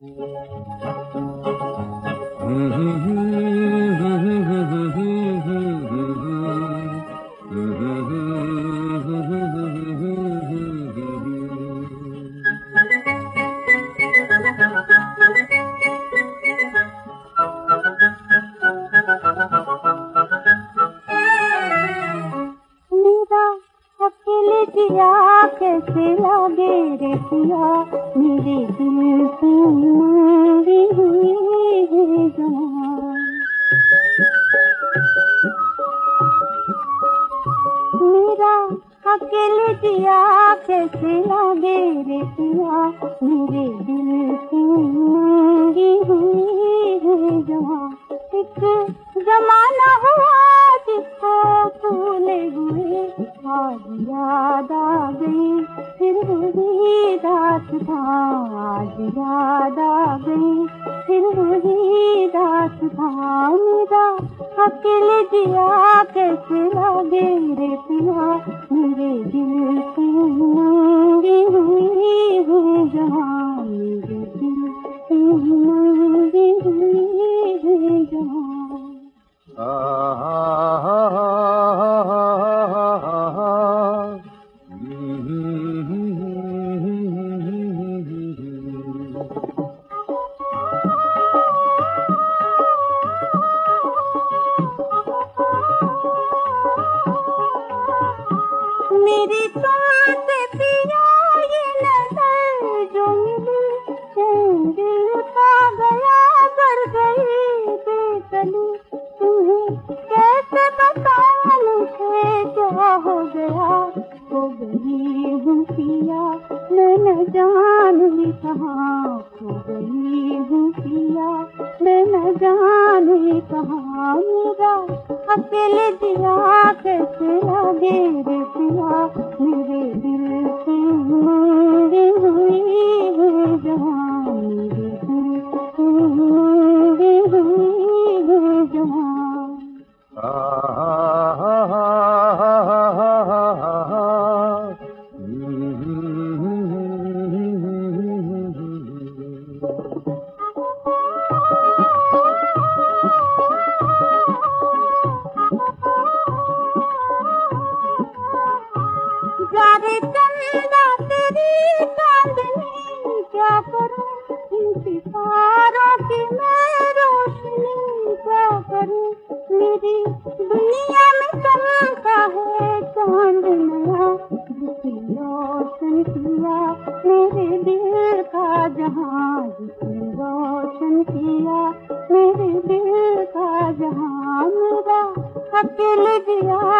अकेले जिया कैसे लागे रे पिया, मेरे दिल से मांगी हुई है जान। मेरा अकेले जिया कैसे लागे रे पिया, मेरे दिल से मांगी हुई है जान। एक जमाना हुआ जिसको भूले हुए, आज याद आ गई फिर वही दास्तां। आज याद आ गई फिर वही दास्तां। मेरा अकेले जिया कैसे लागे रे पिया, मेरे दिल से मांगी हुई है जहां। मेरे दिल से मांगी हुई है जहां। मेरी तुमसे पिया ये नजर जो मिली, दिल उठा गया कर गई बेकली। तुम्हें कैसे बताऊं मुझे क्या हो गया, हो गई हूँ पिया मैं न जाने कहाँ। हो गई हूँ पिया मैं न जाने कहाँ। मेरा अकेले जिया कैसे लागे रे पिया, मेरे दिल से मांगी हुई है जहां। मेरे दिल से मांगी हुई है जहां। जारे चंदा तेरी चांदनी क्या करूं, इन सितारों की मैं रोशनी क्या करूं। मेरी दुनिया में चमका है चांद नया, जिसने रोशन किया मेरे दिल का जहां। जिसने रोशन किया मेरे दिल का जहां। मेरा अकेले जिया